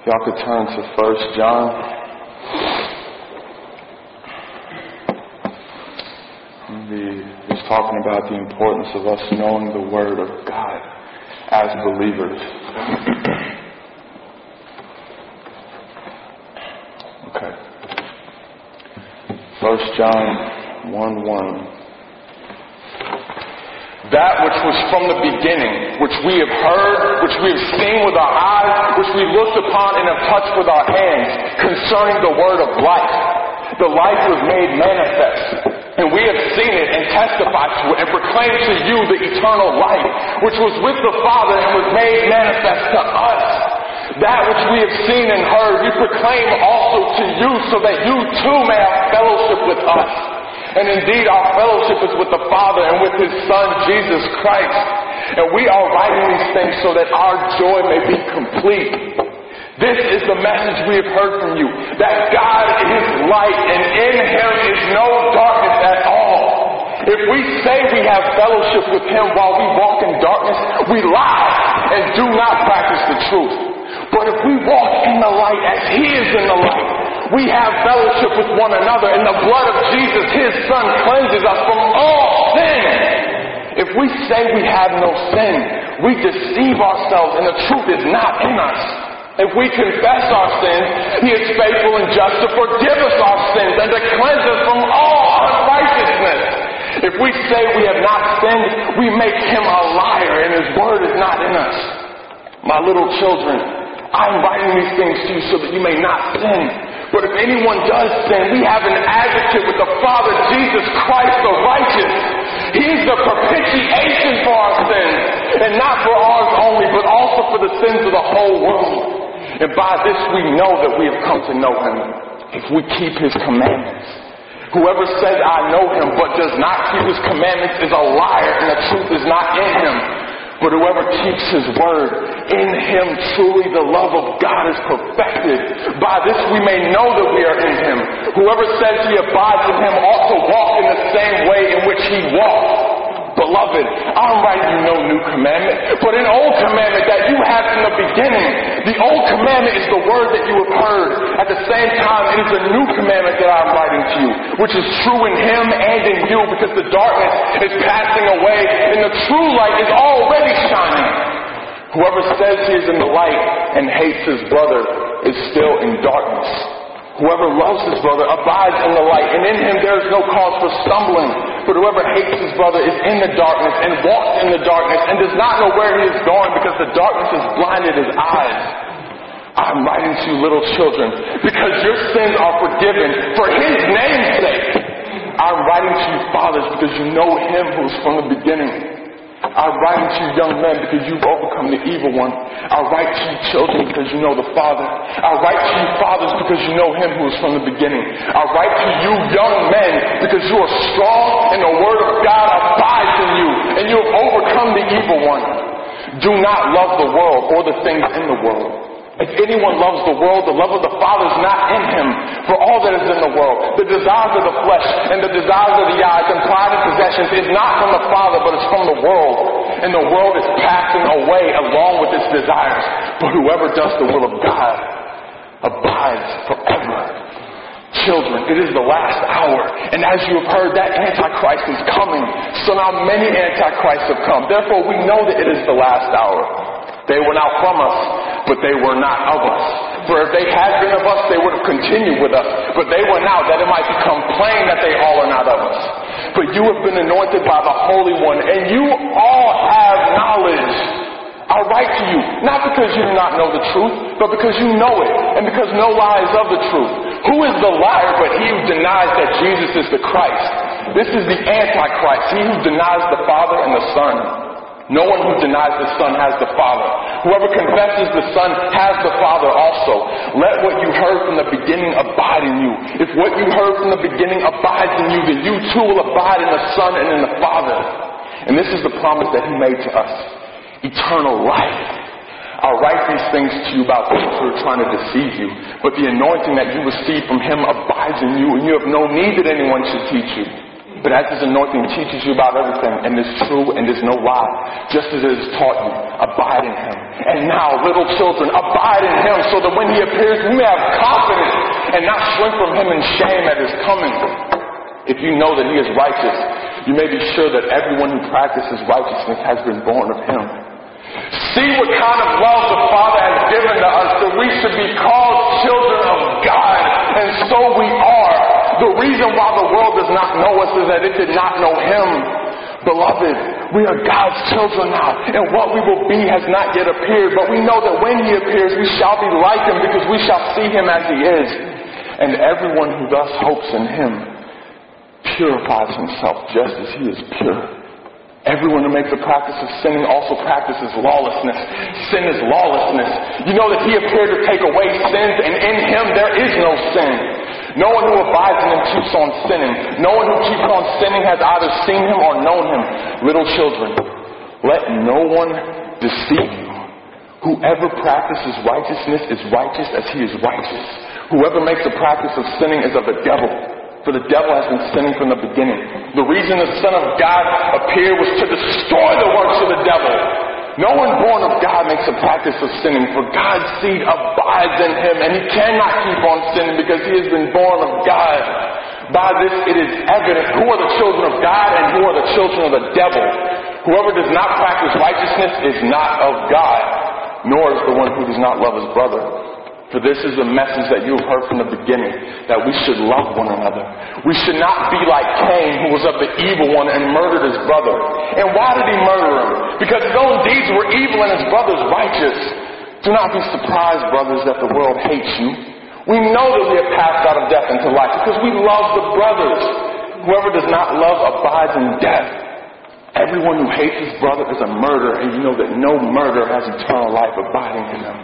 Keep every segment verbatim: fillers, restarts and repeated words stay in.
Y'all could turn to First John. I'm be just talking about the importance of us knowing the Word of God as believers. Okay. First John one one. That which was from the beginning, which we have heard, which we have seen with our eyes, which we looked upon and have touched with our hands, concerning the word of life. The life was made manifest, and we have seen it and testified to it and proclaimed to you the eternal life, which was with the Father and was made manifest to us. That which we have seen and heard, we proclaim also to you, so that you too may have fellowship with us. And indeed, our fellowship is with the Father and with His Son, Jesus Christ. And we are writing these things so that our joy may be complete. This is the message we have heard from you, that God is light, and in Him is no darkness at all. If we say we have fellowship with Him while we walk in darkness, we lie and do not practice the truth. But if we walk in the light as He is in the light, we have fellowship with one another, and the blood of Jesus, His Son, cleanses us from all sin. If we say we have no sin, we deceive ourselves, and the truth is not in us. If we confess our sins, He is faithful and just to forgive us our sins and to cleanse us from all unrighteousness. If we say we have not sinned, we make Him a liar, and His word is not in us. My little children, I'm writing these things to you so that you may not sin. But if anyone does sin, we have an advocate with the Father, Jesus Christ the righteous. He is the propitiation for our sins, and not for ours only, but also for the sins of the whole world. And by this we know that we have come to know Him, if we keep His commandments. Whoever says, I know Him, but does not keep His commandments is a liar, and the truth is not in him. But whoever keeps His word, in Him truly the love of God is perfected. By this we may know that we are in Him. Whoever says he abides in Him ought to walk in the same way in which He walked. Beloved, I'm writing you no new commandment, but an old commandment that you had from the beginning. The old commandment is the word that you have heard. At the same time, it is a new commandment that I'm writing to you, which is true in Him and in you, because the darkness is passing away and the true light is already shining. Whoever says he is in the light and hates his brother is still in darkness. Whoever loves his brother abides in the light, and in him there is no cause for stumbling. But whoever hates his brother is in the darkness and walks in the darkness and does not know where he is going, because the darkness has blinded his eyes. I'm writing to you, little children, because your sins are forgiven for His name's sake. I'm writing to you, fathers, because you know Him who is from the beginning. I'm writing to you, young men, because you've overcome the evil one. I write to you, children, because you know the Father. I write to you, fathers, because you know Him who is from the beginning. I write to you, young men, because you are strong and the word of God abides in you, and you have overcome the evil one. Do not love the world or the things in the world. If anyone loves the world, the love of the Father is not in him. For all that is in the world, the desires of the flesh and the desires of the eyes and pride and possessions, is not from the Father, but is from the world. And the world is passing away along with its desires. But whoever does the will of God abides forever. Children, it is the last hour. And as you have heard, that Antichrist is coming. So now many Antichrists have come. Therefore we know that it is the last hour. They were not from us, but they were not of us. For if they had been of us, they would have continued with us. But they were not, that it might become plain that they all are not of us. But you have been anointed by the Holy One, and you all have knowledge. I write to you, not because you do not know the truth, but because you know it, and because no lie is of the truth. Who is the liar but he who denies that Jesus is the Christ? This is the Antichrist, he who denies the Father and the Son. No one who denies the Son has the Father. Whoever confesses the Son has the Father also. Let what you heard from the beginning abide in you. If what you heard from the beginning abides in you, then you too will abide in the Son and in the Father. And this is the promise that He made to us. Eternal life. I write these things to you about those who are trying to deceive you. But the anointing that you receive from Him abides in you, and you have no need that anyone should teach you. But as His anointing teaches you about everything and is true and is no lie, just as it has taught you, abide in Him. And now, little children, abide in Him so that when He appears, we may have confidence and not shrink from Him in shame at His coming. If you know that He is righteous, you may be sure that everyone who practices righteousness has been born of Him. See what kind of love the Father has given to us, that we should be called children of God, and so we are. The reason why the world does not know us is that it did not know Him. Beloved, we are God's children now, and what we will be has not yet appeared, but we know that when He appears, we shall be like Him, because we shall see Him as He is. And everyone who thus hopes in Him purifies himself just as He is pure. Everyone who makes a practice of sinning also practices lawlessness. Sin is lawlessness. You know that He appeared to take away sins, and in Him there is no sin. No one who abides in Him keeps on sinning. No one who keeps on sinning has either seen Him or known Him. Little children, let no one deceive you. Whoever practices righteousness is righteous as He is righteous. Whoever makes a practice of sinning is of the devil. For the devil has been sinning from the beginning. The reason the Son of God appeared was to destroy the works of the devil. No one born of God makes a practice of sinning, for God's seed abides in him, and he cannot keep on sinning because he has been born of God. By this it is evident who are the children of God and who are the children of the devil. Whoever does not practice righteousness is not of God, nor is the one who does not love his brother. For this is the message that you have heard from the beginning, that we should love one another. We should not be like Cain, who was of the evil one and murdered his brother. And why did he murder him? Because his own deeds were evil and his brother's righteous. Do not be surprised, brothers, that the world hates you. We know that we have passed out of death into life because we love the brothers. Whoever does not love abides in death. Everyone who hates his brother is a murderer, and you know that no murderer has eternal life abiding in them.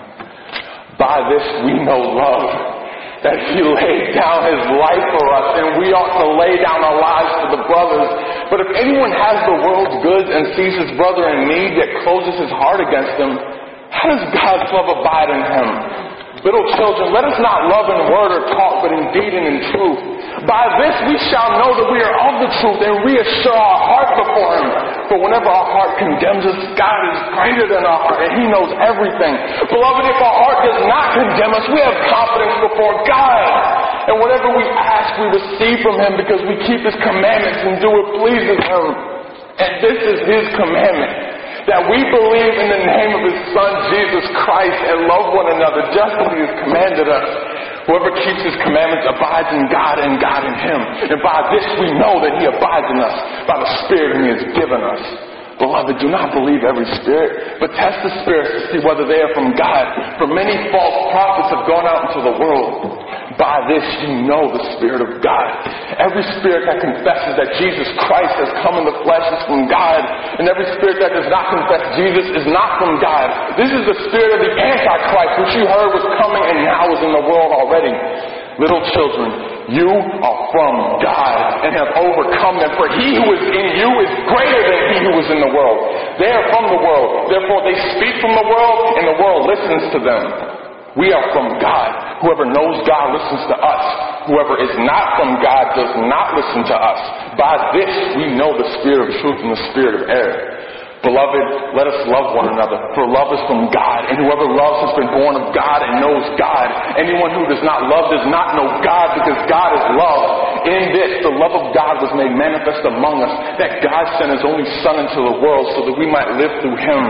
By this we know love, that he laid down his life for us, and we ought to lay down our lives for the brothers. But if anyone has the world's goods and sees his brother in need, yet closes his heart against him, how does God's love abide in him? Little children, let us not love in word or talk, but in deed and in truth. By this we shall know that we are of the truth, and reassure our heart before him. For whenever our heart condemns us, God is greater than our heart, and he knows everything. Beloved, if our heart does not condemn us, we have confidence before God. And whatever we ask, we receive from him, because we keep his commandments and do what pleases him. And this is his commandment, that we believe in the name of his Son, Jesus Christ, and love one another just as he has commanded us. Whoever keeps his commandments abides in God and God in him. And by this we know that he abides in us, by the Spirit he has given us. Beloved, do not believe every spirit, but test the spirits to see whether they are from God. For many false prophets have gone out into the world. By this you know the Spirit of God. Every spirit that confesses that Jesus Christ has come in the flesh is from God. And every spirit that does not confess Jesus is not from God. This is the spirit of the Antichrist, which you heard was coming and now is in the world already. Little children, you are from God and have overcome them. For he who is in you is greater than he who is in the world. They are from the world. Therefore they speak from the world, and the world listens to them. We are from God. Whoever knows God listens to us. Whoever is not from God does not listen to us. By this we know the spirit of truth and the spirit of error. Beloved, let us love one another, for love is from God, and whoever loves has been born of God and knows God. Anyone who does not love does not know God, because God is love. In this, the love of God was made manifest among us, that God sent his only Son into the world so that we might live through him.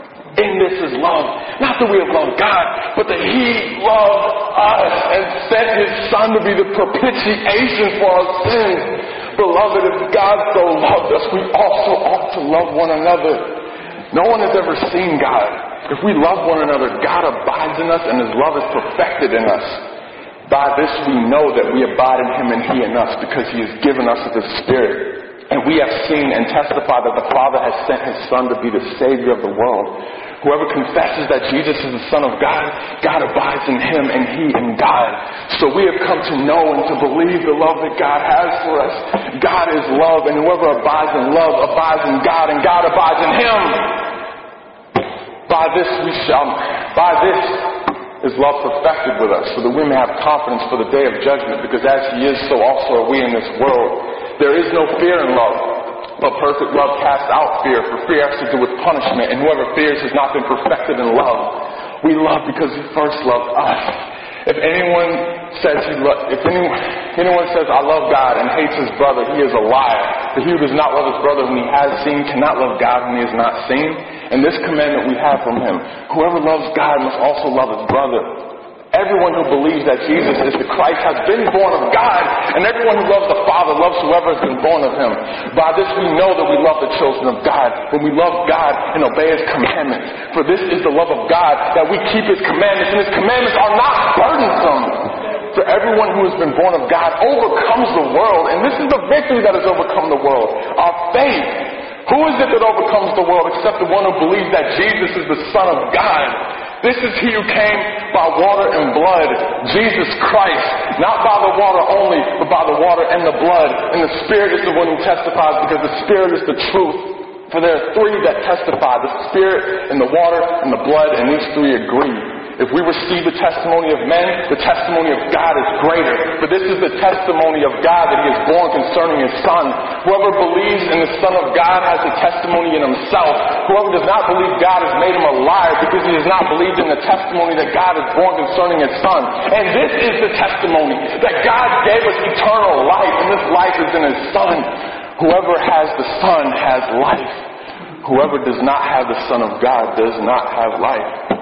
In this is love. Not that we have loved God, but that he loved us and sent his Son to be the propitiation for our sins. Beloved, if God so loved us, we also ought to love one another. No one has ever seen God. If we love one another, God abides in us and his love is perfected in us. By this we know that we abide in him and he in us, because he has given us of his Spirit. And we have seen and testified that the Father has sent his Son to be the Savior of the world. Whoever confesses that Jesus is the Son of God, God abides in him and he in God. So we have come to know and to believe the love that God has for us. God is love, and whoever abides in love abides in God, and God abides in him. By this we shall, by this is love perfected with us, so that we may have confidence for the day of judgment, because as he is, so also are we in this world. There is no fear in love, but perfect love casts out fear, for fear has to do with punishment, and whoever fears has not been perfected in love. We love because he first loved us. If anyone says he lo- if anyone, anyone says, I love God and hates his brother, he is a liar. For he who does not love his brother whom he has seen cannot love God whom he has not seen. And this commandment we have from him: whoever loves God must also love his brother. Everyone who believes that Jesus is the Christ has been born of God, and everyone who loves the Father loves whoever has been born of him. By this we know that we love the children of God, when we love God and obey his commandments. For this is the love of God, that we keep his commandments, and his commandments are not burdensome. For everyone who has been born of God overcomes the world, and this is the victory that has overcome the world, our faith. Who is it that overcomes the world except the one who believes that Jesus is the Son of God? This is he who came by water and blood, Jesus Christ, not by the water only, but by the water and the blood. And the Spirit is the one who testifies, because the Spirit is the truth. For there are three that testify, the Spirit and the water and the blood, and these three agree. If we receive the testimony of men, the testimony of God is greater. For this is the testimony of God, that he is born concerning his Son. Whoever believes in the Son of God has the testimony in himself. Whoever does not believe God has made him a liar, because he has not believed in the testimony that God is born concerning his Son. And this is the testimony, that God gave us eternal life, and this life is in his Son. Whoever has the Son has life. Whoever does not have the Son of God does not have life.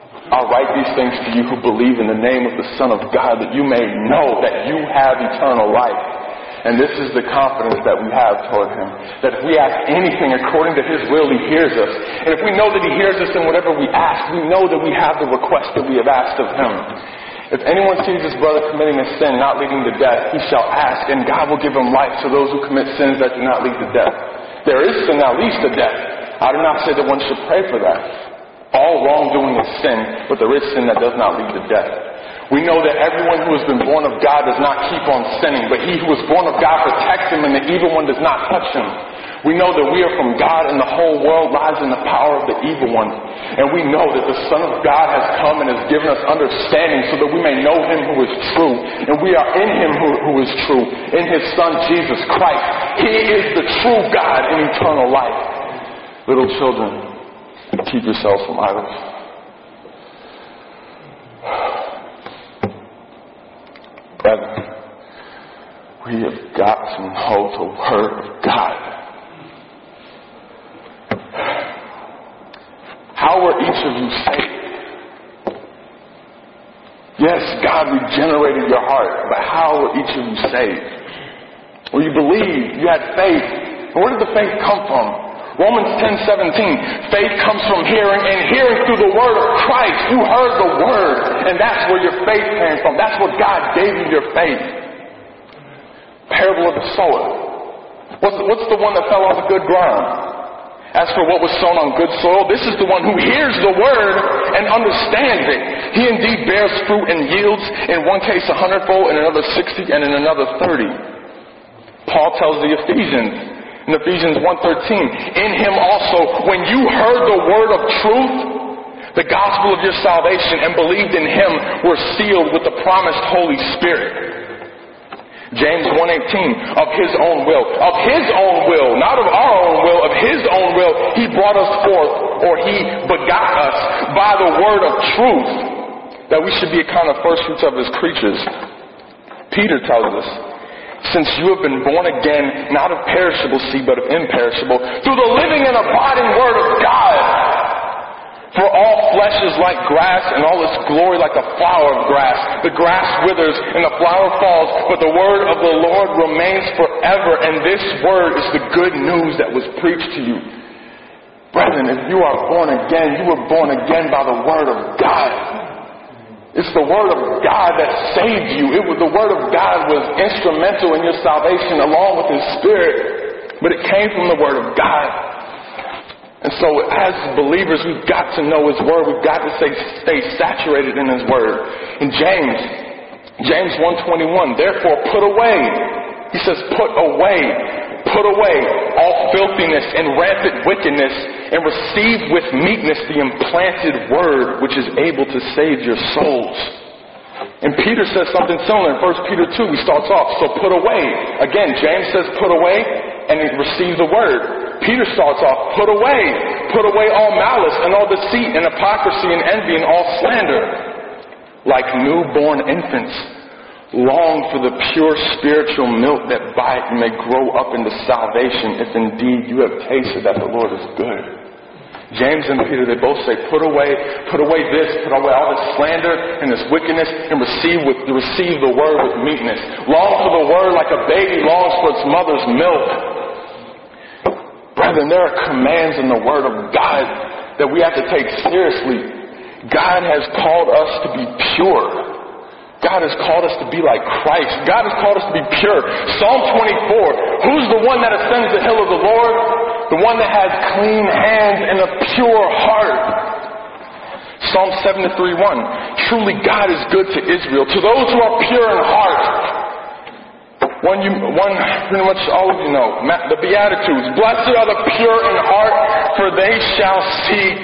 I write these things to you who believe in the name of the Son of God, that you may know that you have eternal life. And this is the confidence that we have toward him, that if we ask anything according to his will, he hears us. And if we know that he hears us in whatever we ask, we know that we have the request that we have asked of him. If anyone sees his brother committing a sin not leading to death, he shall ask, and God will give him life to those who commit sins that do not lead to death. There is sin that leads to death. I do not say that one should pray for that. All wrongdoing is sin, but there is sin that does not lead to death. We know that everyone who has been born of God does not keep on sinning, but he who is born of God protects him, and the evil one does not touch him. We know that we are from God, and the whole world lies in the power of the evil one. And we know that the Son of God has come and has given us understanding, so that we may know him who is true. And we are in him who, who is true, in his Son Jesus Christ. He is the true God and eternal life. Little children, keep yourselves from idols. Brethren, we have got to know the Word of God. How were each of you saved? Yes, God regenerated your heart, but how were each of you saved? Well, you believed, you had faith. And where did the faith come from? Romans ten seventeen, faith comes from hearing, and hearing through the word of Christ. You heard the word, and that's where your faith came from. That's what God gave you, your faith. Parable of the sower. What's, what's the one that fell on the good ground? As for what was sown on good soil, this is the one who hears the word and understands it. He indeed bears fruit and yields, in one case a hundredfold, in another sixty, and in another thirty. Paul tells the Ephesians, in Ephesians one thirteen, in him also, when you heard the word of truth, the gospel of your salvation, and believed in him, were sealed with the promised Holy Spirit. James one eighteen, of his own will, of his own will, not of our own will, of his own will, he brought us forth, or he begot us by the word of truth, that we should be accounted first fruits of his creatures. Peter tells us, since you have been born again, not of perishable seed, but of imperishable, through the living and abiding word of God. For all flesh is like grass, and all its glory like the flower of grass. The grass withers, and the flower falls, but the word of the Lord remains forever. And this word is the good news that was preached to you. Brethren, if you are born again, you were born again by the word of God. It's the word of God that saved you. It was, the word of God was instrumental in your salvation along with his Spirit. But it came from the word of God. And so as believers, we've got to know his word. We've got to stay, stay saturated in his word. In James, James one twenty-one, therefore put away. He says put away. Put away all filthiness and rampant wickedness, and receive with meekness the implanted word, which is able to save your souls. And Peter says something similar in First Peter two. He starts off, so put away. Again, James says put away and receive the word. Peter starts off, put away. Put away all malice and all deceit and hypocrisy and envy and all slander. Like newborn infants, long for the pure spiritual milk that by it may grow up into salvation, if indeed you have tasted that the Lord is good. James and Peter, they both say, put away, put away this, put away all this slander and this wickedness, and receive with receive the word with meekness. Long for the word like a baby longs for its mother's milk. Brethren, there are commands in the word of God that we have to take seriously. God has called us to be pure. God has called us to be like Christ. God has called us to be pure. Psalm twenty-four, who's the one that ascends the hill of the Lord? The one that has clean hands and a pure heart. Psalm seventy-three one, truly God is good to Israel, to those who are pure in heart. One, you, one, pretty much all of you know, the Beatitudes. Blessed are the pure in heart, for they shall see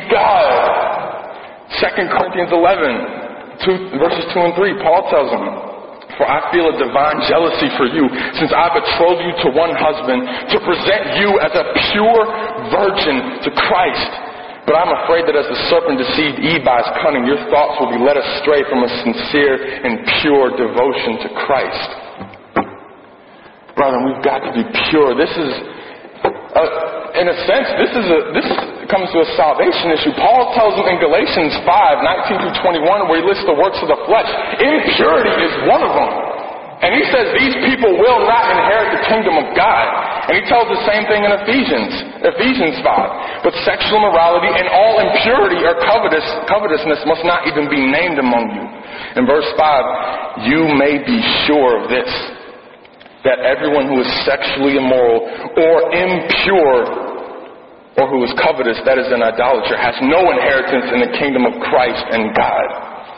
God. Second Corinthians eleven. Two, verses two and three, Paul tells them, for I feel a divine jealousy for you, since I betrothed you to one husband, to present you as a pure virgin to Christ. But I'm afraid that as the serpent deceived Eve by his cunning, your thoughts will be led astray from a sincere and pure devotion to Christ. Brother, we've got to be pure. This is, uh, in a sense, this is a, this comes to a salvation issue. Paul tells them in Galatians five, nineteen through twenty-one, where he lists the works of the flesh. Impurity is one of them. And he says these people will not inherit the kingdom of God. And he tells the same thing in Ephesians, Ephesians five. But sexual immorality and all impurity or covetous, covetousness must not even be named among you. In verse five, you may be sure of this, that everyone who is sexually immoral or impure or who is covetous, that is an idolater, has no inheritance in the kingdom of Christ and God.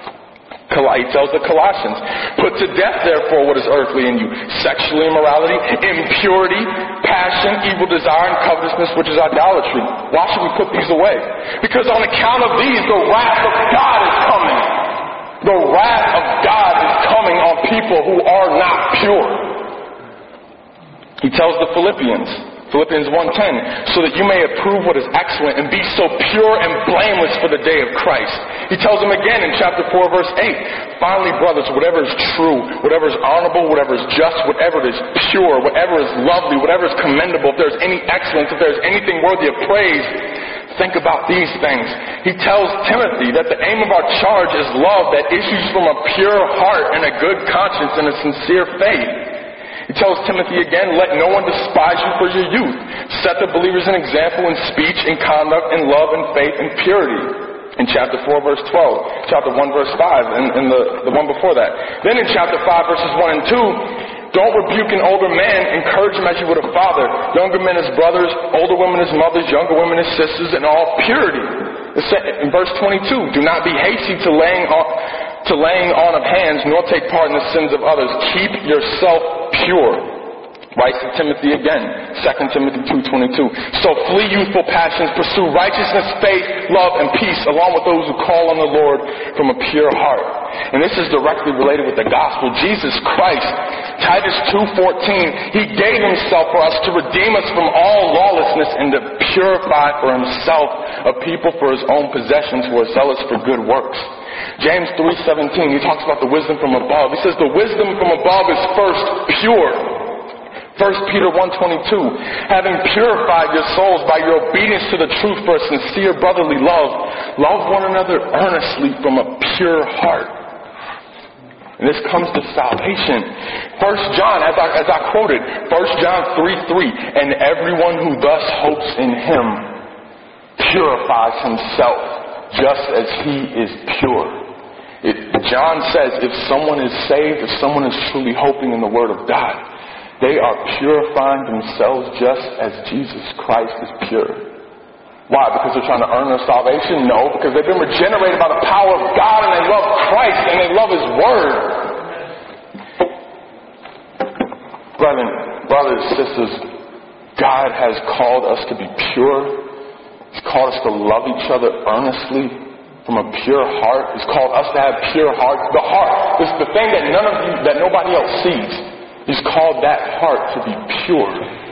He tells the Colossians, put to death therefore what is earthly in you, sexual immorality, impurity, passion, evil desire, and covetousness, which is idolatry. Why should we put these away? Because on account of these, the wrath of God is coming. The wrath of God is coming on people who are not pure. He tells the Philippians, Philippians one ten, so that you may approve what is excellent and be so pure and blameless for the day of Christ. He tells them again in chapter four, verse eight, finally, brothers, whatever is true, whatever is honorable, whatever is just, whatever is pure, whatever is lovely, whatever is commendable, if there's any excellence, if there's anything worthy of praise, think about these things. He tells Timothy that the aim of our charge is love that issues from a pure heart and a good conscience and a sincere faith. He tells Timothy again, let no one despise you for your youth. Set the believers an example in speech, in conduct, in love, in faith, and purity. In chapter four, verse twelve. Chapter one, verse five, and, and the, the one before that. Then in chapter five, verses one and two, don't rebuke an older man, encourage him as you would a father. Younger men as brothers, older women as mothers, younger women as sisters, in all purity. In verse twenty-two, do not be hasty to laying on... to laying on of hands, nor take part in the sins of others. Keep yourself pure. Writes to Timothy again, Second Timothy two twenty-two. So flee youthful passions, pursue righteousness, faith, love, and peace, along with those who call on the Lord from a pure heart. And this is directly related with the gospel. Jesus Christ, Titus two fourteen, He gave Himself for us to redeem us from all lawlessness and to purify for Himself a people for His own possessions who are zealous for good works. James three seventeen, he talks about the wisdom from above. He says the wisdom from above is first pure. First Peter one twenty-two, having purified your souls by your obedience to the truth for a sincere brotherly love, love one another earnestly from a pure heart. And this comes to salvation. First John, as I, as I quoted, First John three three, and everyone who thus hopes in Him purifies himself just as He is pure. It, John says if someone is saved, if someone is truly hoping in the Word of God, they are purifying themselves just as Jesus Christ is pure. Why? Because they're trying to earn their salvation? No, because they've been regenerated by the power of God and they love Christ and they love His Word. Brethren, brothers, sisters, God has called us to be pure. He's called us to love each other earnestly. from a pure heart. He's called us to have pure hearts. The heart is the thing that none of you, that nobody else sees. He's called that heart to be pure.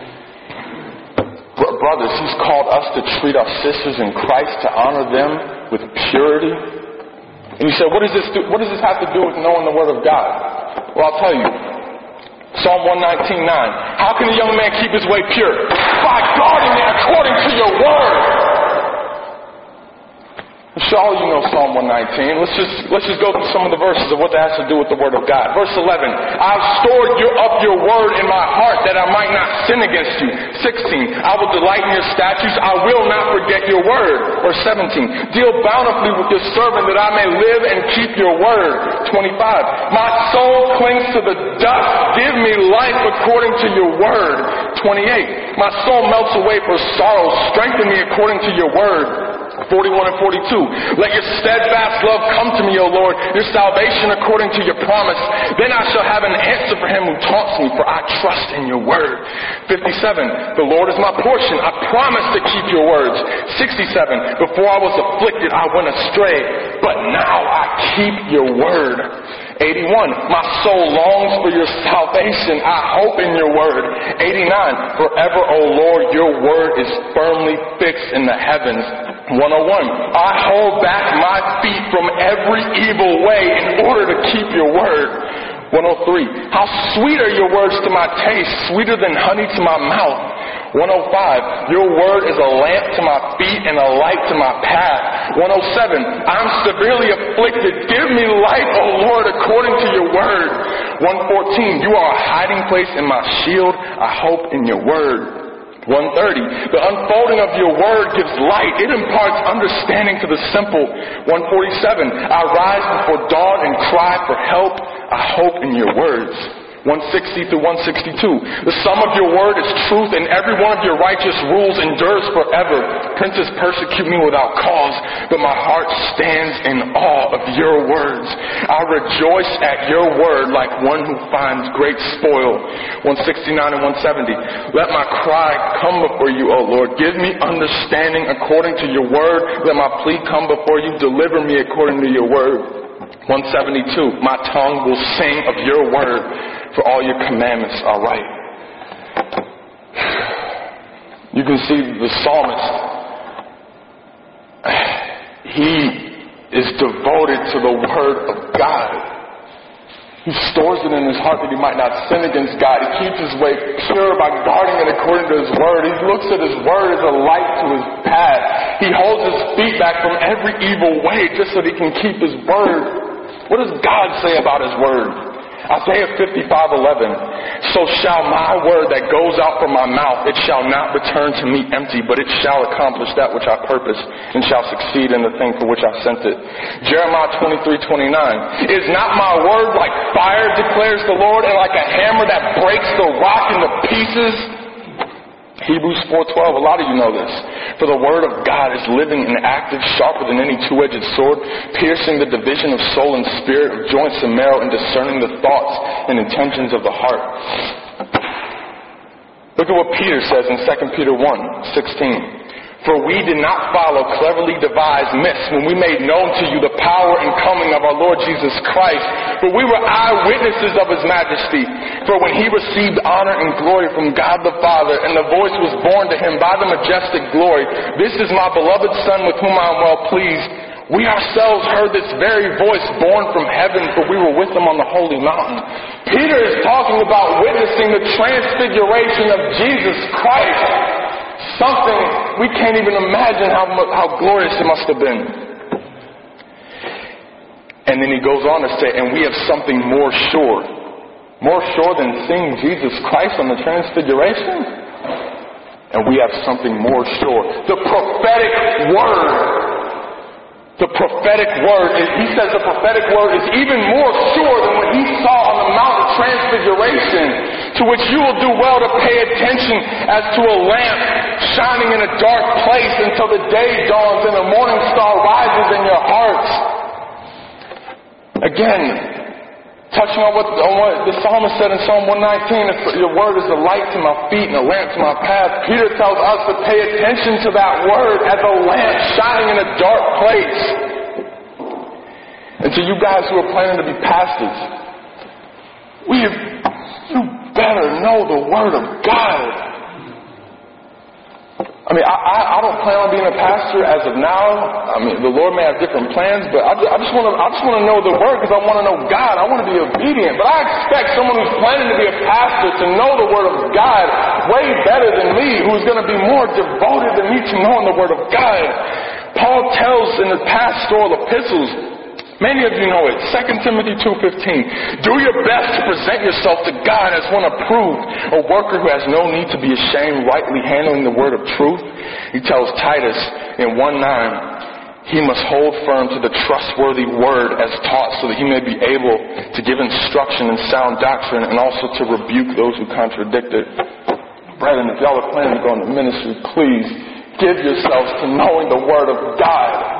Br- brothers, he's called us to treat our sisters in Christ, to honor them with purity. And you say, what does this do? What does this have to do with knowing the Word of God? Well, I'll tell you. Psalm one nineteen nine. How can a young man keep his way pure? By guarding it according to your Word. I'm sure all you know Psalm one nineteen. Let's just let's just go through some of the verses of what that has to do with the Word of God. Verse eleven. I've stored your, up your Word in my heart that I might not sin against you. sixteen. I will delight in your statutes. I will not forget your word. Verse seventeen. Deal bountifully with your servant that I may live and keep your word. twenty-five. My soul clings to the dust. Give me life according to your word. twenty-eight. My soul melts away for sorrow. Strengthen me according to your word. forty-one and forty-two. Let your steadfast love come to me, O Lord, your salvation according to your promise. Then I shall have an answer for him who taunts me, for I trust in your word. fifty-seven. The Lord is my portion. I promise to keep your words. sixty-seven. Before I was afflicted, I went astray, but now I keep your word. eighty-one. My soul longs for your salvation. I hope in your word. eighty-nine. Forever, O Lord, your word is firmly fixed in the heavens. one oh one. I hold back my feet from every evil way in order to keep your word. one oh three. How sweet are your words to my taste, sweeter than honey to my mouth. one oh five. Your word is a lamp to my feet and a light to my path. one oh seven. I'm severely afflicted. Give me light, O Lord, according to your word. one fourteen. You are a hiding place in my shield. I hope in your word. one thirty. The unfolding of your word gives light. It imparts understanding to the simple. one forty-seven. I rise before dawn and cry for help. I hope in your words. one sixty through one sixty-two. The sum of your word is truth, and every one of your righteous rules endures forever. Princes persecute me without cause, but my heart stands in awe of your words. I rejoice at your word like one who finds great spoil. one sixty-nine and one seventy. Let my cry come before you, O Lord. Give me understanding according to your word. Let my plea come before you. Deliver me according to your word. one seventy-two. My tongue will sing of your word, for all your commandments are right. You can see the psalmist. He is devoted to the word of God. He stores it in his heart that he might not sin against God. He keeps his way pure by guarding it according to his word. He looks at his word as a light to his path. He holds his feet back from every evil way just so that he can keep his word. What does God say about his word? Isaiah fifty-five eleven. So shall my word that goes out from my mouth, it shall not return to me empty, but it shall accomplish that which I purpose, and shall succeed in the thing for which I sent it. Jeremiah twenty-three twenty-nine. Is not my word like fire, declares the Lord, and like a hammer that breaks the rock into pieces? Hebrews four twelve. A lot of you know this. For the word of God is living and active, sharper than any two-edged sword, piercing the division of soul and spirit, of joints and marrow, and discerning the thoughts and intentions of the heart. Look at what Peter says in Second Peter one sixteen. For we did not follow cleverly devised myths when we made known to you the power and coming of our Lord Jesus Christ, but we were eyewitnesses of his majesty. For when he received honor and glory from God the Father, and the voice was borne to him by the majestic glory, this is my beloved Son with whom I am well pleased. We ourselves heard this very voice borne from heaven, for we were with him on the holy mountain. Peter is talking about witnessing the transfiguration of Jesus Christ. Something we can't even imagine how how glorious it must have been. And then he goes on to say, and we have something more sure. More sure than seeing Jesus Christ on the transfiguration? And we have something more sure. The prophetic word. The prophetic word, he says the prophetic word is even more sure than what he saw on the Mount of Transfiguration, to which you will do well to pay attention as to a lamp shining in a dark place until the day dawns and the morning star rises in your hearts. Again, touching on what, on what the psalmist said in Psalm one nineteen, your word is a light to my feet and a lamp to my path. Peter tells us to pay attention to that word as a lamp shining in a dark place. And to you guys who are planning to be pastors, we have, you better know the Word of God. I mean, I, I, I don't plan on being a pastor as of now. I mean, the Lord may have different plans, but I just, I just want to, I just want to know the Word because I want to know God. I want to be obedient. But I expect someone who's planning to be a pastor to know the Word of God way better than me, who's going to be more devoted than me to knowing the Word of God. Paul tells in the pastoral epistles, many of you know it, Second Timothy two fifteen, do your best to present yourself to God as one approved, a worker who has no need to be ashamed, rightly handling the word of truth. He tells Titus in one nine, he must hold firm to the trustworthy word as taught so that he may be able to give instruction in sound doctrine and also to rebuke those who contradict it. Brethren, if y'all are planning to go into ministry, please give yourselves to knowing the word of God.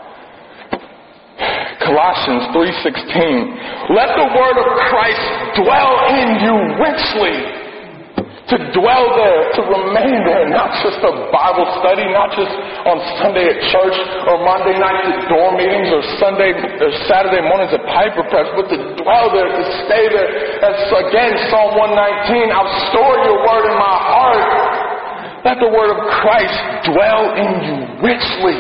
Colossians three sixteen, let the word of Christ dwell in you richly. To dwell there, to remain there, not just a Bible study, not just on Sunday at church or Monday nights at dorm meetings or Sunday or Saturday mornings at Piper Press, but to dwell there, to stay there. That's again Psalm one nineteen, I've stored your word in my heart. Let the word of Christ dwell in you richly.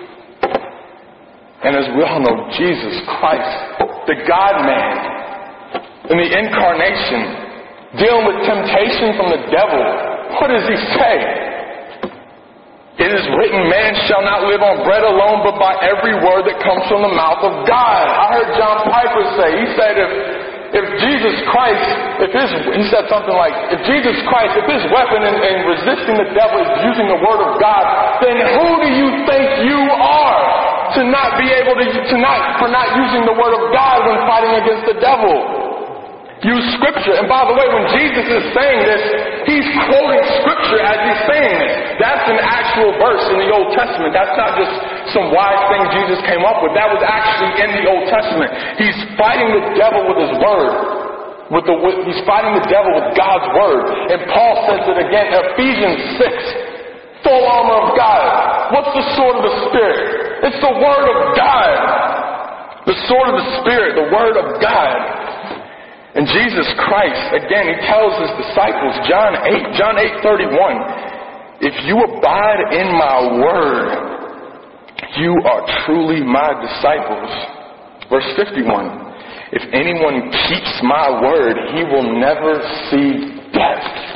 And as we all know, Jesus Christ, the God-man, in the incarnation, dealing with temptation from the devil, what does he say? It is written, man shall not live on bread alone, but by every word that comes from the mouth of God. I heard John Piper say, he said if, if Jesus Christ, if his, he said something like, if Jesus Christ, if his weapon in, in resisting the devil is using the word of God, then who do you think you are? To not be able to, to not, for not using the word of God when fighting against the devil. Use scripture. And by the way, when Jesus is saying this, he's quoting scripture as he's saying this. That's an actual verse in the Old Testament. That's not just some wise thing Jesus came up with. That was actually in the Old Testament. He's fighting the devil with his word. With the, with, he's fighting the devil with God's word. And Paul says it again, Ephesians six. Full armor of God. What's the sword of the Spirit? It's the Word of God. The sword of the Spirit, the Word of God. And Jesus Christ, again, he tells his disciples, John eight, John eight thirty-one, if you abide in my Word, you are truly my disciples. Verse fifty-one, if anyone keeps my Word, he will never see death.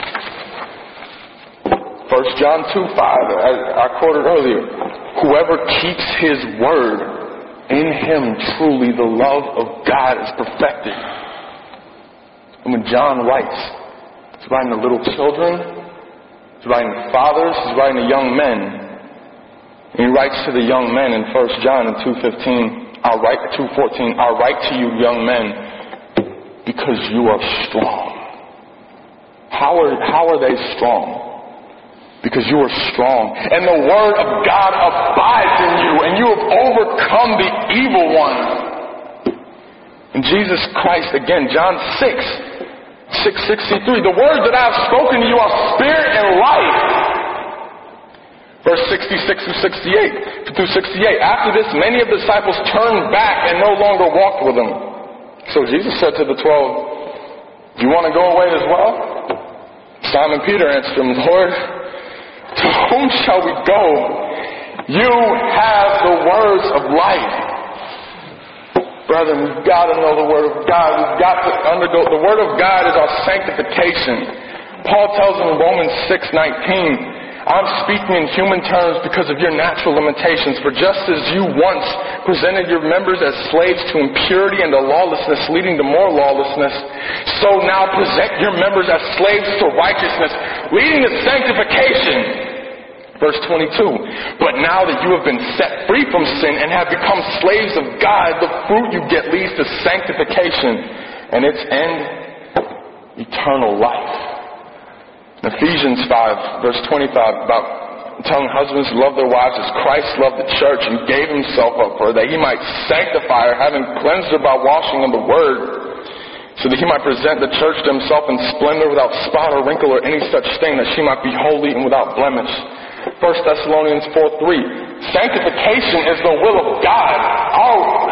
First John two five, I, I quoted earlier, whoever keeps his word, in him truly the love of God is perfected. And when John writes, he's writing to little children, he's writing to fathers, he's writing to young men. And he writes to the young men in First John in two fifteen, I'll write two fourteen, I'll write to you young men because you are strong. How are, how are they strong? Because you are strong. And the word of God abides in you. And you have overcome the evil one. And Jesus Christ, again, John six, six sixty-three. The words that I have spoken to you are spirit and life. Verse sixty-six through sixty-eight. Through sixty-eight. After this, many of the disciples turned back and no longer walked with him. So Jesus said to the twelve, do you want to go away as well? Simon Peter answered him, Lord, to whom shall we go? You have the words of life. Brethren, we've got to know the Word of God. We've got to undergo, the Word of God is our sanctification. Paul tells in Romans six nineteen, I'm speaking in human terms because of your natural limitations. For just as you once presented your members as slaves to impurity and to lawlessness, leading to more lawlessness, so now present your members as slaves to righteousness, leading to sanctification. Verse twenty-two, but now that you have been set free from sin and have become slaves of God, the fruit you get leads to sanctification, and its end, eternal life. Ephesians five, verse twenty-five, about telling husbands to love their wives as Christ loved the church and gave himself up for her, that he might sanctify her, having cleansed her by washing in the word, so that he might present the church to himself in splendor, without spot or wrinkle or any such thing, that she might be holy and without blemish. First Thessalonians four three, sanctification is the will of God. Our, our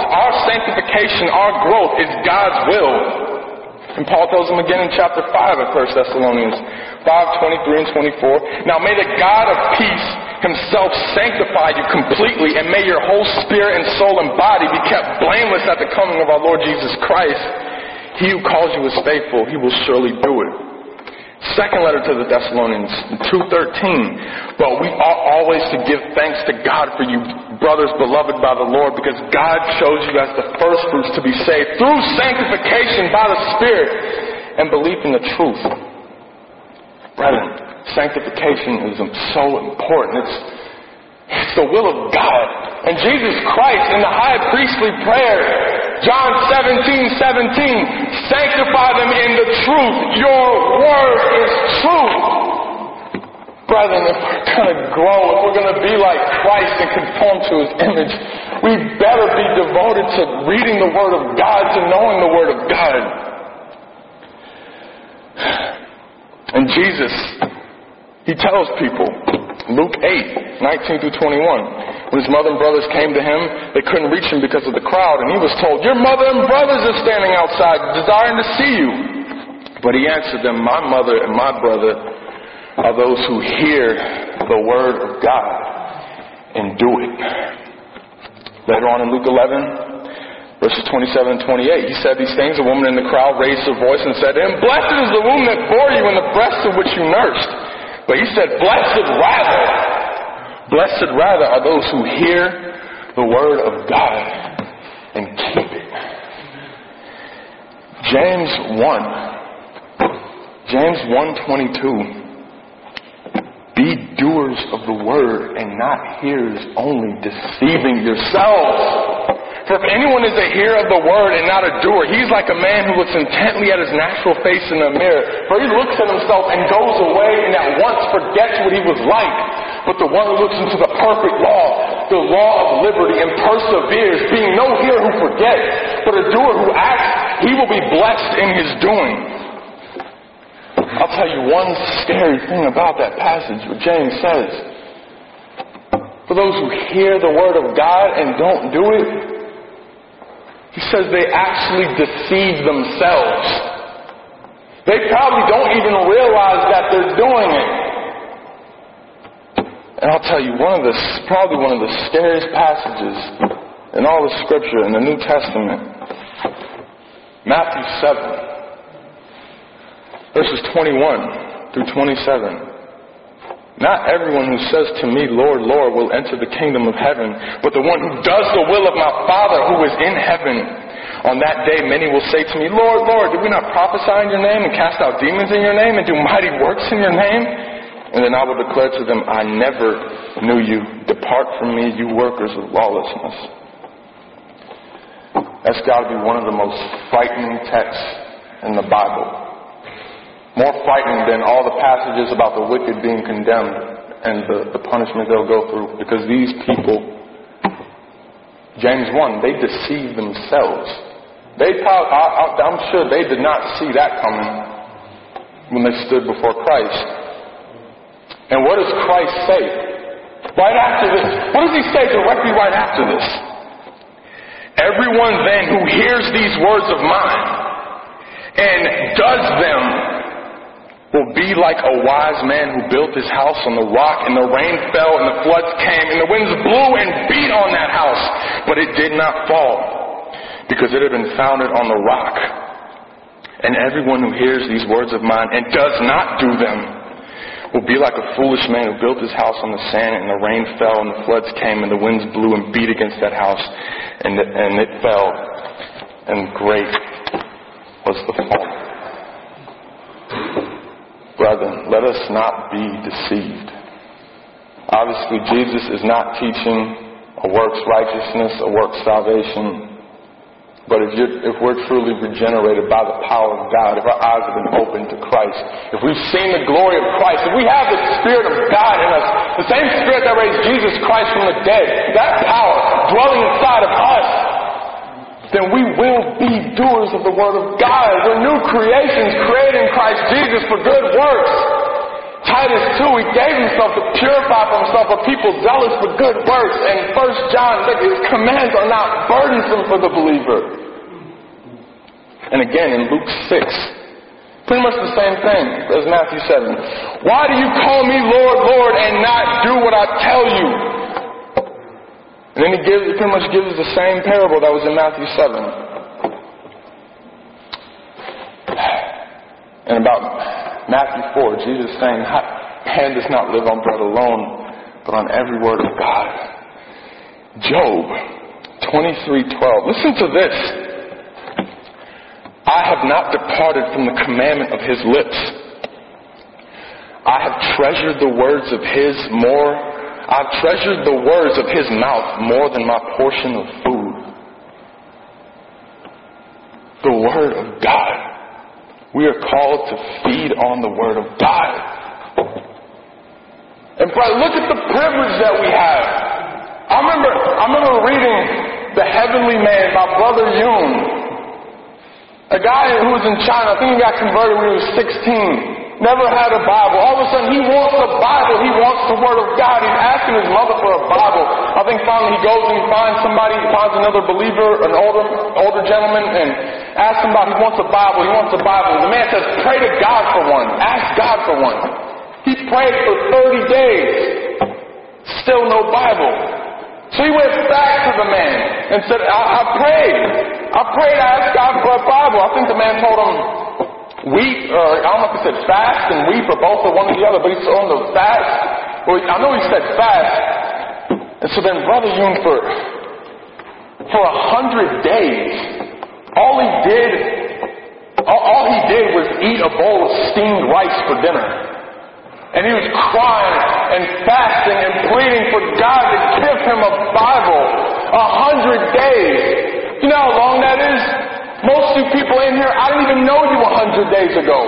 sanctification, our growth is God's will. And Paul tells them again in chapter five of First Thessalonians five, twenty-three and twenty-four. Now may the God of peace himself sanctify you completely, and may your whole spirit and soul and body be kept blameless at the coming of our Lord Jesus Christ. He who calls you is faithful, he will surely do it. Second letter to the Thessalonians, two thirteen. But we ought always to give thanks to God for you, brothers beloved by the Lord, because God chose you as the first fruits to be saved through sanctification by the Spirit and belief in the truth. Brethren, sanctification is so important. It's, it's the will of God. And Jesus Christ in the high priestly prayer, John seventeen seventeen, sanctify them in the truth. Your word is truth. Brethren, if we're going to grow, if we're going to be like Christ and conform to His image, we better be devoted to reading the Word of God, to knowing the Word of God. And Jesus, He tells people, Luke eight, nineteen through twenty-one, when His mother and brothers came to Him, they couldn't reach Him because of the crowd, and He was told, your mother and brothers are standing outside desiring to see you. But He answered them, my mother and my brother are those who hear the word of God and do it. Later on in Luke eleven, verses twenty-seven and twenty-eight, He said these things. A woman in the crowd raised her voice and said to Him, blessed is the womb that bore you and the breast of which you nursed. But He said, blessed rather, blessed rather are those who hear the word of God and keep it. James one, James one twenty-two. Be doers of the word and not hearers only, deceiving yourselves. For if anyone is a hearer of the word and not a doer, he's like a man who looks intently at his natural face in a mirror. For he looks at himself and goes away and at once forgets what he was like. But the one who looks into the perfect law, the law of liberty, and perseveres, being no hearer who forgets, but a doer who acts, he will be blessed in his doing. I'll tell you one scary thing about that passage, what James says. For those who hear the word of God and don't do it, he says they actually deceive themselves. They probably don't even realize that they're doing it. And I'll tell you, one of the, probably one of the scariest passages in all the scripture in the New Testament, Matthew seven. Verses twenty-one through twenty-seven. Not everyone who says to me, Lord, Lord, will enter the kingdom of heaven, but the one who does the will of my Father who is in heaven. On that day many will say to me, Lord, Lord, did we not prophesy in your name and cast out demons in your name and do mighty works in your name? And then I will declare to them, I never knew you. Depart from me, you workers of lawlessness. That's got to be one of the most frightening texts in the Bible. More frightening than all the passages about the wicked being condemned and the, the punishment they'll go through. Because these people, James one, they deceive themselves. They probably, I, I'm sure they did not see that coming when they stood before Christ. And what does Christ say? Right after this, what does He say directly right after this? Everyone then who hears these words of mine and does them will be like a wise man who built his house on the rock, and the rain fell, and the floods came, and the winds blew and beat on that house. But it did not fall, because it had been founded on the rock. And everyone who hears these words of mine and does not do them will be like a foolish man who built his house on the sand, and the rain fell, and the floods came, and the winds blew and beat against that house, and it, and it fell, and great was the fall. Brethren, let us not be deceived. Obviously, Jesus is not teaching a works righteousness, a works salvation. But if, you're, if we're truly regenerated by the power of God, if our eyes have been opened to Christ, if we've seen the glory of Christ, if we have the Spirit of God in us, the same Spirit that raised Jesus Christ from the dead, that power dwelling inside of us, then we will be doers of the Word of God. We're new creations created in Christ Jesus for good works, Titus two, he gave himself to purify for himself a people zealous for good works. And First John, look, his commands are not burdensome for the believer. And again, in Luke six, pretty much the same thing as Matthew seven. Why do you call me Lord, Lord, and not do what I tell you? And then he, gives, he pretty much gives the same parable that was in Matthew seven. And about Matthew four, Jesus saying, man does not live on bread alone, but on every word of God. Job twenty-three twelve. Listen to this. I have not departed from the commandment of his lips. I have treasured the words of his more. I've treasured the words of his mouth more than my portion of food. The word of God. We are called to feed on the word of God. And brother, look at the privilege that we have. I remember, I remember reading The Heavenly Man by Brother Yun. A guy who was in China, I think he got converted when he was sixteen. Never had a Bible. All of a sudden he wants a Bible. He wants the Word of God. He's asking his mother for a Bible. I think finally he goes and he finds somebody, he finds another believer, an older older gentleman, and asks him about, he wants a Bible. He wants a Bible. The man says, pray to God for one. Ask God for one. He prayed for thirty days. Still no Bible. So he went back to the man and said, I, I prayed. I prayed, I asked God for a Bible. I think the man told him, weep, or I don't know if he said fast and weep, or both, or one or the other, but he told him to fast. Well, I know he said fast. And so then Brother Yun, for, for a hundred days, all he did, all, all he did was eat a bowl of steamed rice for dinner. And he was crying and fasting and pleading for God to give him a Bible. A hundred days. You know how long that is? Most of you people in here, I didn't even know you a hundred days ago.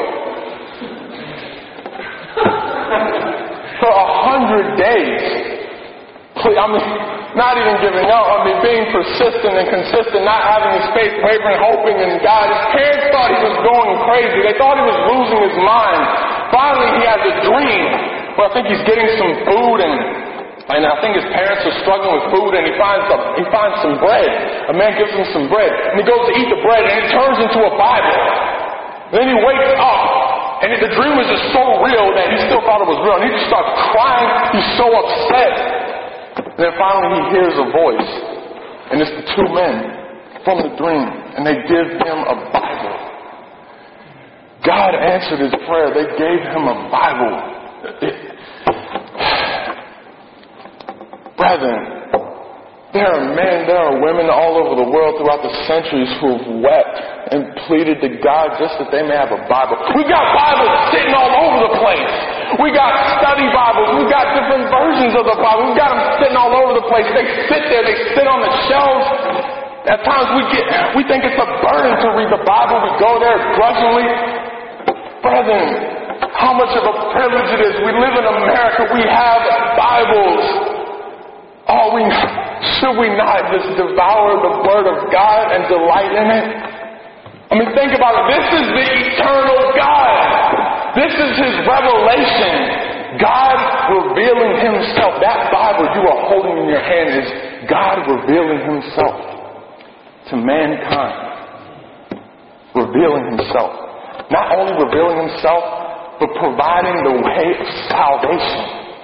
For a hundred days. I mean, not even giving up. I mean, being persistent and consistent, not having his faith wavering, hoping in God. His parents thought he was going crazy. They thought he was losing his mind. Finally, he has a dream where I think he's getting some food, and and I think his parents are struggling with food, and he finds some, he finds some bread. A man gives him some bread, and he goes to eat the bread, and it turns into a Bible. And then he wakes up, and the dream was just so real that he still thought it was real, and he just starts crying. He's so upset. And then finally he hears a voice, and it's the two men from the dream, and they give him a Bible. God answered his prayer. They gave him a Bible. It, brethren, there are men, there are women all over the world throughout the centuries who have wept and pleaded to God just that they may have a Bible. We got Bibles sitting all over the place. We got study Bibles. We got different versions of the Bible. We got them sitting all over the place. They sit there. They sit on the shelves. At times we get, we think it's a burden to read the Bible. We go there grudgingly. Brethren, how much of a privilege it is. We live in America. We have Bibles. Oh, we, should we not just devour the Word of God and delight in it? I mean, think about it. This is the eternal God. This is His revelation. God revealing Himself. That Bible you are holding in your hand is God revealing Himself to mankind. Revealing Himself. Not only revealing Himself, but providing the way of salvation.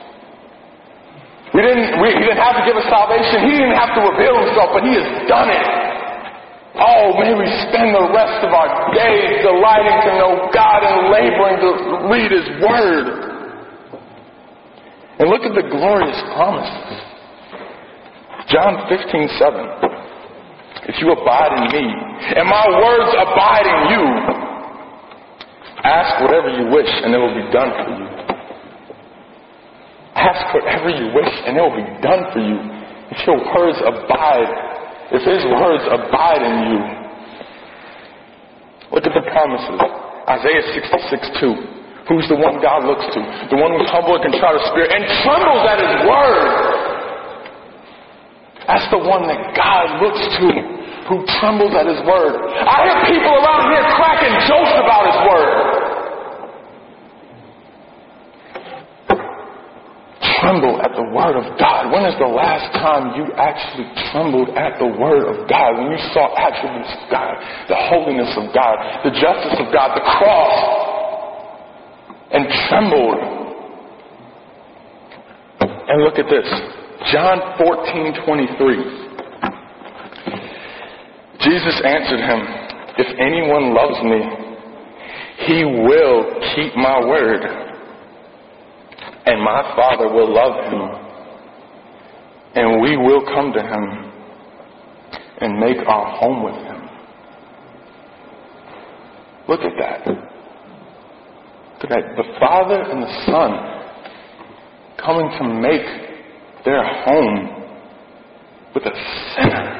We didn't, we, he didn't have to give us salvation. He didn't have to reveal Himself, but He has done it. Oh, may we spend the rest of our days delighting to know God and laboring to read His Word. And look at the glorious promises. John fifteen seven. If you abide in me, and my words abide in you, ask whatever you wish, and it will be done for you. Ask whatever you wish, and it will be done for you. If your words abide, if His words abide in you. Look at the promises. Isaiah sixty-six two. Who's the one God looks to? The one who's humble and contrite of spirit and trembles at His word. That's the one that God looks to, who trembles at His word. I hear people around here cracking jokes about His word. when is the last time you actually trembled at the word of God? When you saw attributes of God, the holiness of God, the justice of God, the cross, and trembled. And look at this. John fourteen twenty-three. Jesus answered him, if anyone loves me, he will keep my word, and my Father will love him, and we will come to him and make our home with him. Look at that. Look at that. The Father and the Son coming to make their home with a sinner.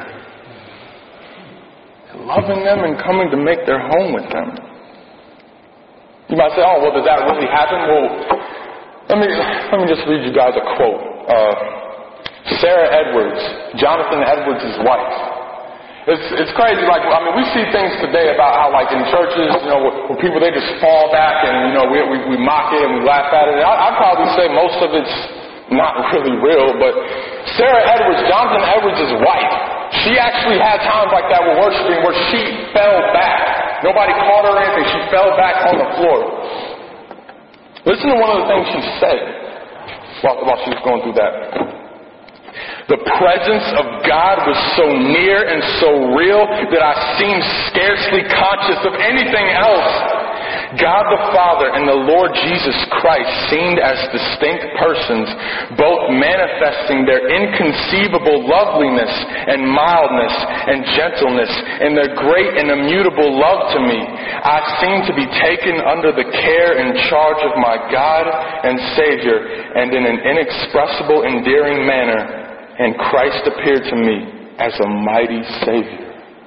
Loving them and coming to make their home with them. You might say, oh, well, does that really happen? Well, let me, let me just read you guys a quote. Uh, Sarah Edwards, Jonathan Edwards' wife. It's it's crazy. Like, I mean, we see things today about how, like, in churches, you know, where people, they just fall back and, you know, we we, we mock it and we laugh at it. I, I'd probably say most of it's not really real, but Sarah Edwards, Jonathan Edwards' wife, she actually had times like that with worshiping where she fell back. Nobody caught her or anything. She fell back on the floor. Listen to one of the things she said while, while she was going through that. The presence of God was so near and so real that I seemed scarcely conscious of anything else. God the Father and the Lord Jesus Christ seemed as distinct persons, both manifesting their inconceivable loveliness and mildness and gentleness and their great and immutable love to me. I seemed to be taken under the care and charge of my God and Savior, and in an inexpressible, endearing manner, and Christ appeared to me as a mighty Savior.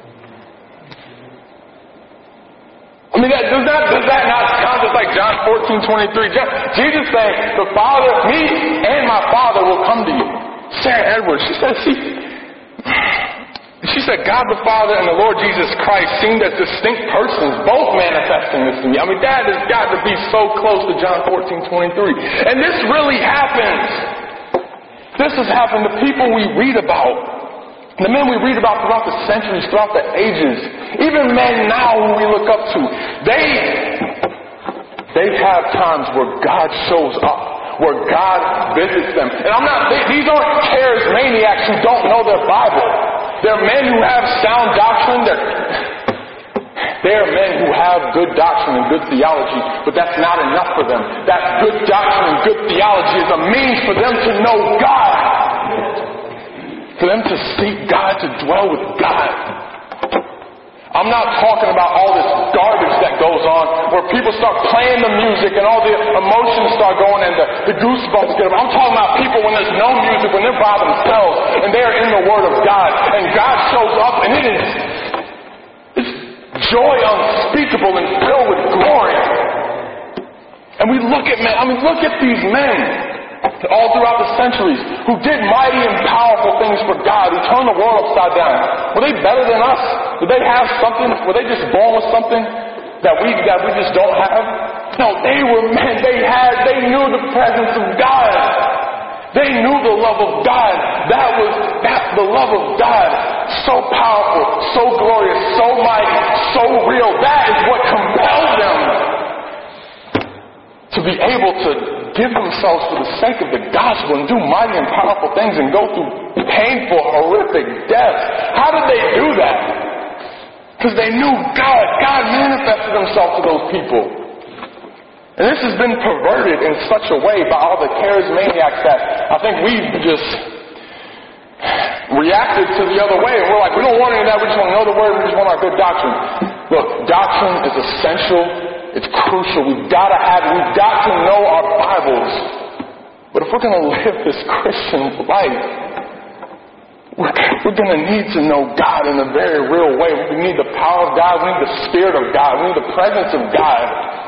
I mean, that, does that does that not sound just like John fourteen twenty-three? Jesus saying, the Father, me and my Father will come to you. Sarah Edwards, she said, she, she said, God the Father and the Lord Jesus Christ seemed as distinct persons, both manifesting this to me. I mean, that has got to be so close to John fourteen twenty-three. And this really happens. This has happened to people we read about. The men we read about throughout the centuries, throughout the ages, even men now who we look up to, they, they have times where God shows up, where God visits them. And I'm not, they, these aren't charismaniacs who don't know their Bible. They're men who have sound doctrine. They're, they are men who have good doctrine and good theology, but that's not enough for them. That good doctrine and good theology is a means for them to know God. For them to seek God, to dwell with God. I'm not talking about all this garbage that goes on where people start playing the music and all the emotions start going and the, the goosebumps get up. I'm talking about people when there's no music, when they're by themselves and they're in the Word of God and God shows up and it is it's joy unspeakable and filled with glory. And we look at men, I mean look at these men all throughout the centuries who did mighty and powerful things for God, who turned the world upside down. Were they better than us? Did they have something? Were they just born with something that we that we just don't have? No, they were men. They had, they knew the presence of God. They knew the love of God. That was that the love of God. So powerful, so glorious, so mighty, so real. That is what compelled them to be able to give themselves for the sake of the gospel and do mighty and powerful things and go through painful, horrific deaths. How did they do that? Because they knew God. God manifested himself to those people. And this has been perverted in such a way by all the charismaniacs that I think we've just reacted to the other way. And we're like, we don't want any of that. We just want to know the Word. We just want our good doctrine. Look, doctrine is essential. It's crucial. We've got to have it. We've got to know our Bibles. But if we're going to live this Christian life, we're, we're going to need to know God in a very real way. We need the power of God. We need the Spirit of God. We need the presence of God.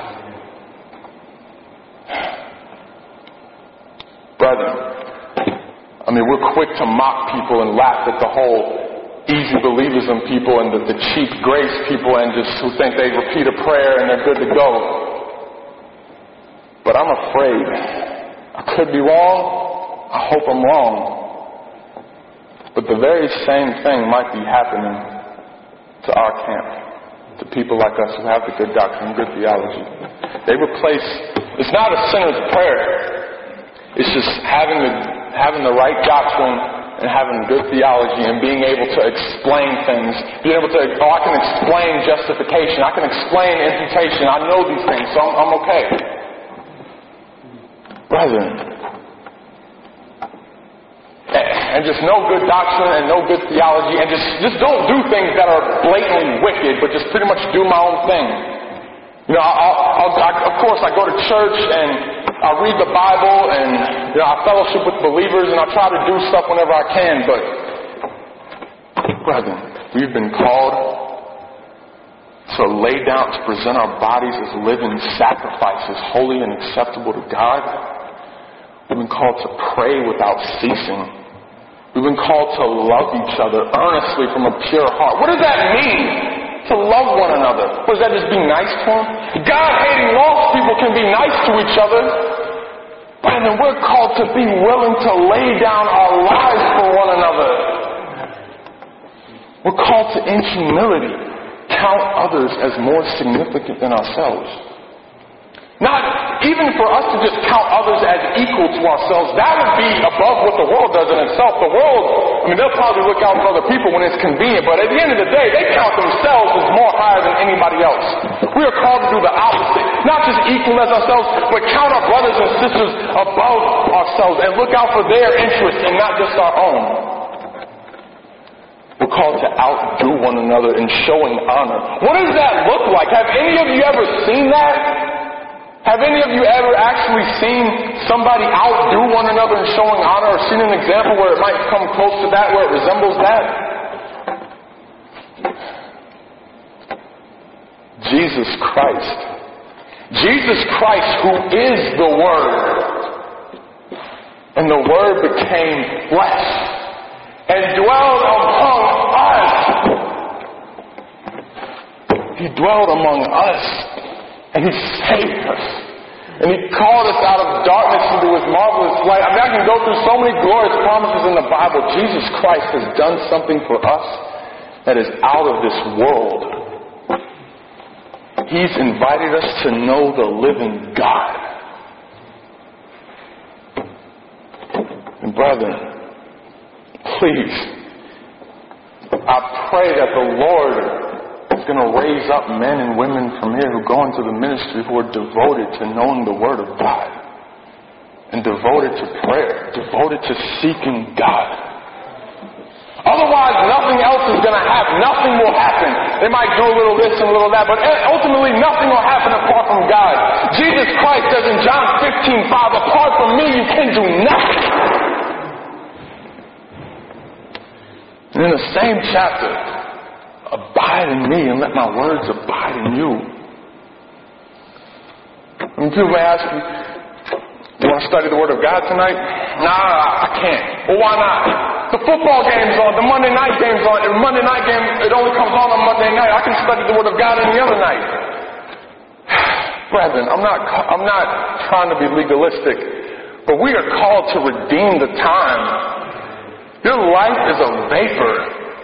Brethren, I mean, we're quick to mock people and laugh at the whole easy believism people and the, the cheap grace people and just who think they repeat a prayer and they're good to go. But I'm afraid. I could be wrong. I hope I'm wrong. But the very same thing might be happening to our camp, to people like us who have the good doctrine, good theology. They replace, it's not a sinner's prayer. It's just having the, having the right doctrine and having good theology and being able to explain things. Being able to, oh, I can explain justification. I can explain imputation. I know these things, so I'm, I'm okay. Brethren, and just no good doctrine and no good theology, and just, just don't do things that are blatantly wicked, but just pretty much do my own thing. You know, I'll, I'll, I, of course, I go to church and I read the Bible and, you know, I fellowship with believers and I try to do stuff whenever I can, but, brethren, we've been called to lay down, to present our bodies as living sacrifices, holy and acceptable to God. We've been called to pray without ceasing. We've been called to love each other earnestly from a pure heart. What does that mean? To love one another. What, does that just be nice to them? God-hating lost people can be nice to each other. And then we're called to be willing to lay down our lives for one another. We're called to, in humility, count others as more significant than ourselves. Not even for us to just count others as equal to ourselves. That would be above what the world does in itself. The world, I mean, they'll probably look out for other people when it's convenient, but at the end of the day, they count themselves as more higher than anybody else. We are called to do the opposite. Not just equal as ourselves, but count our brothers and sisters above ourselves and look out for their interests and not just our own. We're called to outdo one another in showing honor. What does that look like? Have any of you ever seen that? Have any of you ever actually seen somebody outdo one another in showing honor, or seen an example where it might come close to that, where it resembles that? Jesus Christ. Jesus Christ, who is the Word. And the Word became flesh and dwelled among us. He dwelled among us. And He saved us. And He called us out of darkness into His marvelous light. I mean, I can go through so many glorious promises in the Bible. Jesus Christ has done something for us that is out of this world. He's invited us to know the living God. And brethren, please, I pray that the Lord is going to raise up men and women from here who go into the ministry who are devoted to knowing the Word of God and devoted to prayer, devoted to seeking God. Otherwise, nothing else is going to happen. Nothing will happen. They might do a little this and a little that, but ultimately nothing will happen apart from God. Jesus Christ says in John fifteen five, apart from me you can do nothing. And in the same chapter, abide in me and let my words abide in you. And people may ask me, you want to study the Word of God tonight? Nah, I can't. Well, why not? The football game's on, the Monday night game's on. The Monday night game, it only comes on on Monday night. I can study the Word of God any other night. Brethren, I'm not, I'm not trying to be legalistic, but we are called to redeem the time. Your life is a vapor.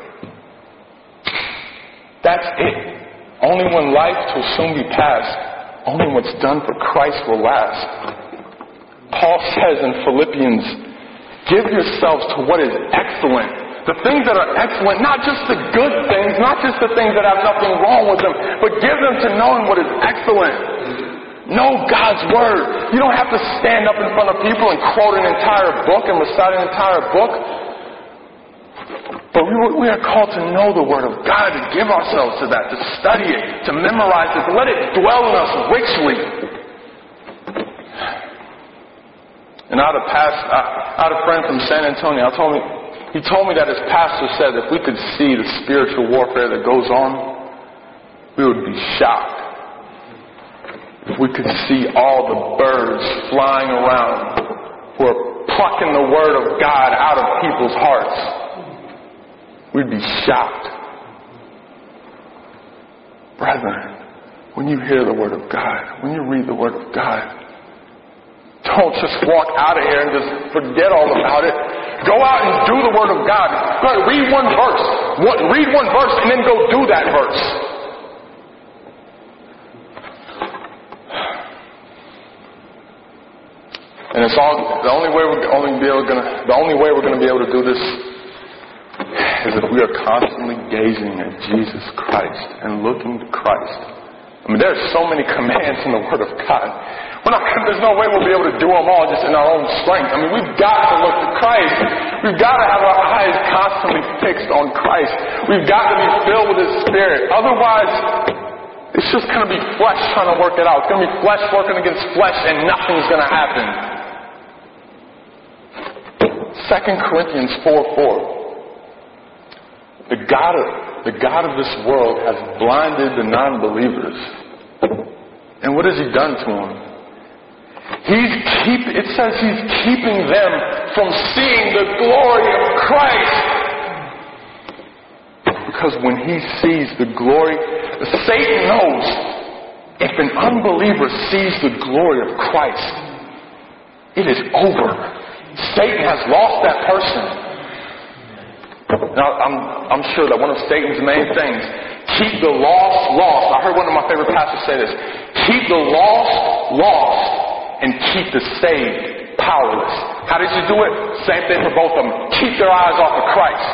That's it. Only when life will soon be past, only what's done for Christ will last. Paul says in Philippians, give yourselves to what is excellent. The things that are excellent, not just the good things, not just the things that have nothing wrong with them, but give them to knowing what is excellent. Know God's Word. You don't have to stand up in front of people and quote an entire book and recite an entire book. But we, we are called to know the Word of God, to give ourselves to that, to study it, to memorize it, to let it dwell in us richly. And I had a, past, I, I had a friend from San Antonio. I told me, he told me that his pastor said if we could see the spiritual warfare that goes on, we would be shocked. If we could see all the birds flying around who are plucking the Word of God out of people's hearts, we'd be shocked. Brethren, when you hear the Word of God, when you read the Word of God, don't just walk out of here and just forget all about it. Go out and do the Word of God. Go ahead, read one verse. What, read one verse and then go do that verse. And it's all the only way we're only be able gonna the only way we're gonna be able to do this is if we are constantly gazing at Jesus Christ and looking to Christ. I mean, there's so many commands in the Word of God. We're not, there's no way we'll be able to do them all just in our own strength. I mean, we've got to look to Christ. We've got to have our eyes constantly fixed on Christ. We've got to be filled with His Spirit. Otherwise, it's just going to be flesh trying to work it out. It's going to be flesh working against flesh and nothing's going to happen. Second Corinthians four four. The God of, the God of this world has blinded the non-believers. And what has He done to them? He's keep, it says He's keeping them from seeing the glory of Christ. Because when He sees the glory, Satan knows if an unbeliever sees the glory of Christ, it is over. Satan has lost that person. Now, I'm, I'm sure that one of Satan's main things, keep the lost lost. I heard one of my favorite pastors say this. Keep the lost lost and keep the saved powerless. How did you do it? Same thing for both of them. Keep their eyes off of Christ.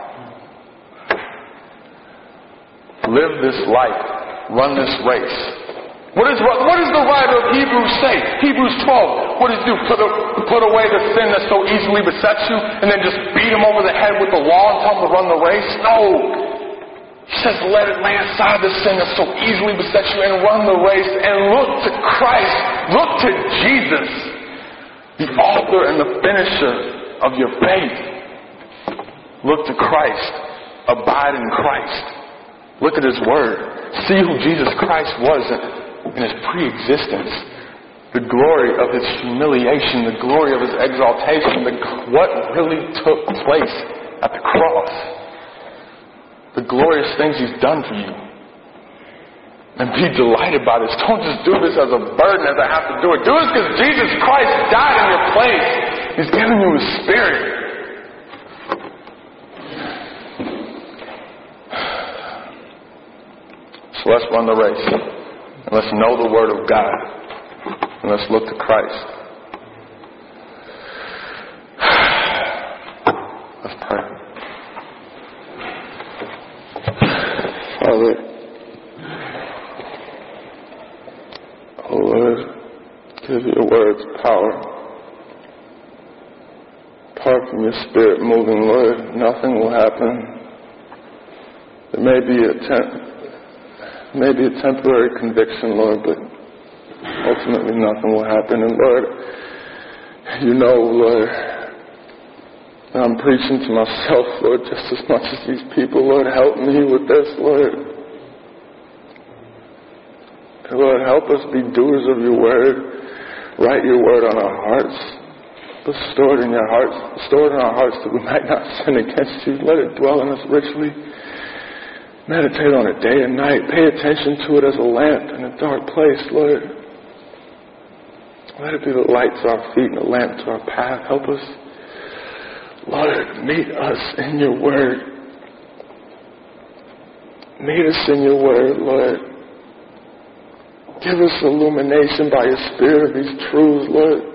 Live this life. Run this race. What, is, what does the writer of Hebrews say? Hebrews twelve. What does he do? Put, a, put away the sin that so easily besets you and then just beat him over the head with the law and tell him to run the race? No. He says, let it lay aside the sin that so easily besets you and run the race and look to Christ. Look to Jesus, the author and the finisher of your faith. Look to Christ. Abide in Christ. Look at His Word. See who Jesus Christ was in His pre-existence. The glory of His humiliation, the glory of His exaltation, the, what really took place at the cross. The glorious things He's done for you. And be delighted by this. Don't just do this as a burden, as I have to do it. Do this because Jesus Christ died in your place. He's given you His Spirit. So let's run the race. And let's know the Word of God. And let's look to Christ. Let's pray. Father, oh Lord, give your words power. Apart from your Spirit moving, Lord, nothing will happen. There may be a temp- maybe a temporary conviction, Lord, but ultimately nothing will happen. And Lord, you know, Lord, I'm preaching to myself, Lord, just as much as these people. Lord, help me with this, Lord. Lord, help us be doers of your word. Write your word on our hearts. But store it in your hearts. Store it in our hearts that we might not sin against you. Let it dwell in us richly. Meditate on it day and night. Pay attention to it as a lamp in a dark place, Lord. Let it be the light to our feet and a lamp to our path. Help us, Lord, meet us in your word. Meet us in your word, Lord. Give us illumination by your Spirit of these truths, Lord.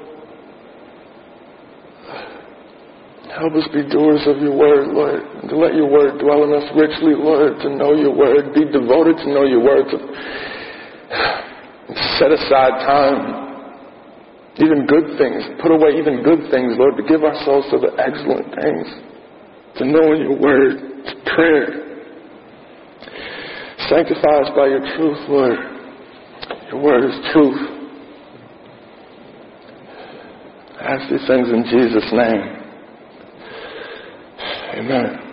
Help us be doers of your word, Lord, and to let your word dwell in us richly, Lord, to know your word, be devoted to know your word, to set aside time, even good things, put away even good things, Lord, to give ourselves to the excellent things, to know your word, to prayer. Sanctify us by your truth, Lord. Your word is truth. I ask these things in Jesus' name. Amen.